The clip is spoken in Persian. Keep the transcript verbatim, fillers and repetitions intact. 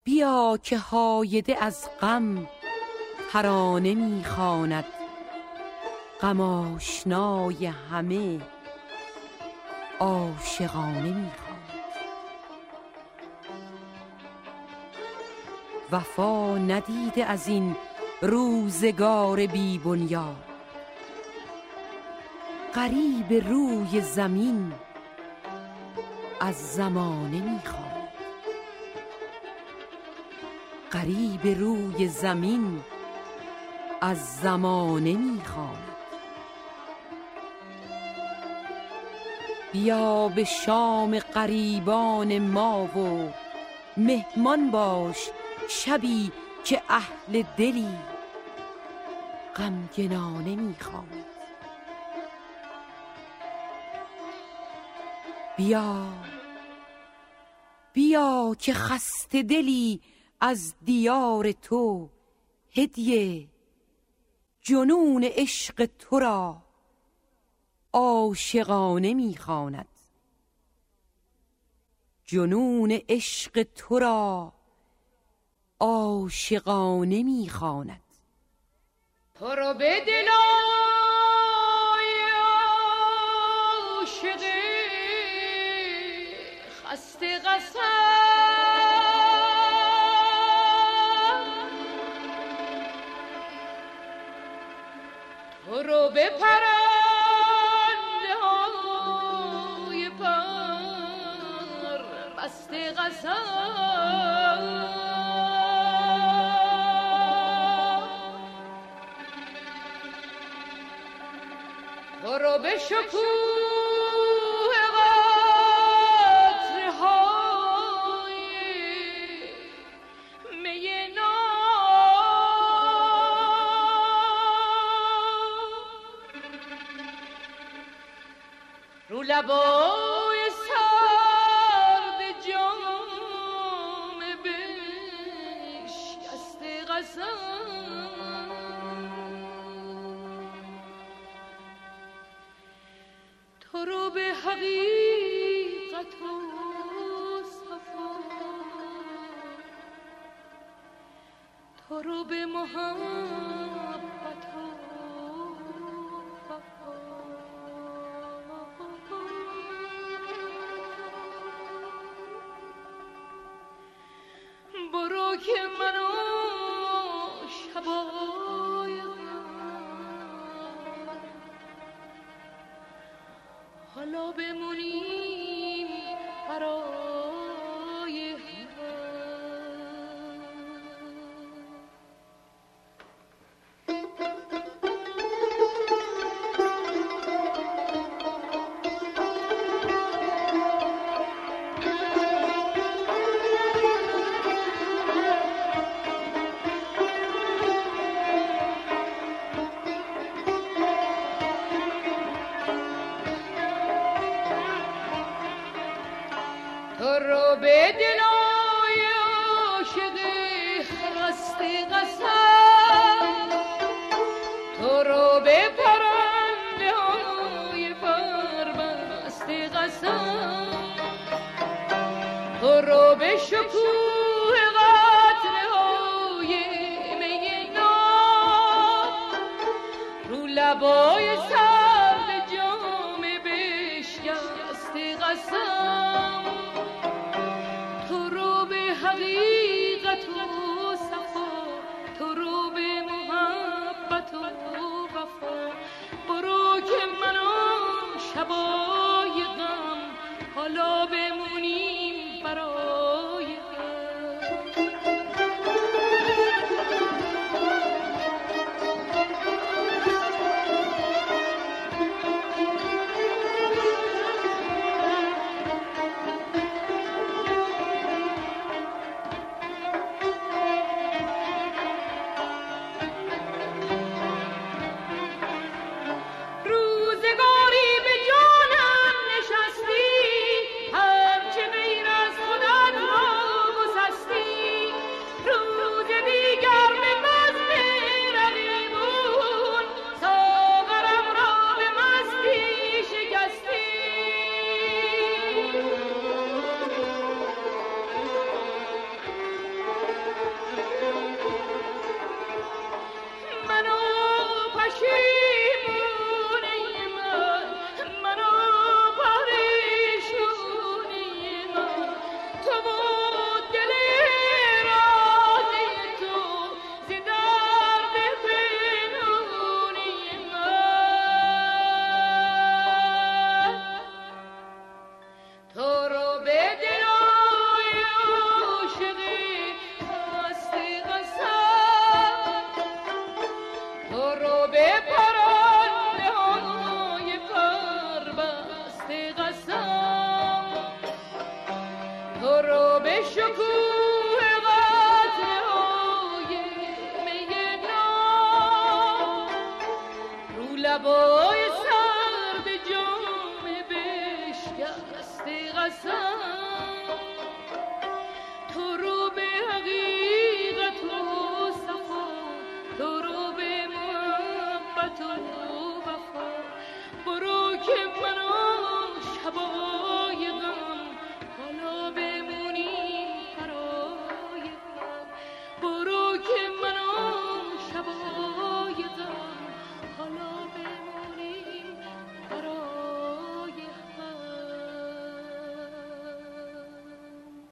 بیا که هایده از غم ترانه میخواند، غم آشنای همه عاشقانه میخواند. وفا ندیده از این روزگار بی بنیاد، غریب روی زمین از زمانه میخواند. غریب روی زمین از زمانه میخواند. بیا به شام غریبان ما و مهمان باش شبی که اهل دلی غمگنانه میخواند. بیا بیا که خسته دلی از دیار تو هدیه، جنون عشق تو را عاشقانه میخواند. جنون عشق تو را عاشقانه میخواند. تو رو به دلای عاشق خسته قسم، تو رو به پرنده های پر بسته قسم، تو رو به شکوه قطره های می رو لبای سرد جام بشکسته قسم، تو رو به حقیقت و صفا، تو رو به محبت و وفا، برو که منو شبای حالا بمونیم برای تو رو به دلای عاشق خسته قسم، تو رو به پرنده های پر بسته قسم، تو رو به شکوه قطره های می ناب، رو لبای سرد جام بشکسته قسم، حقیقت و صفا، تو رو به محبت و وفا، برو که منو شبای غم حالا بمونیم برای هم. بمونی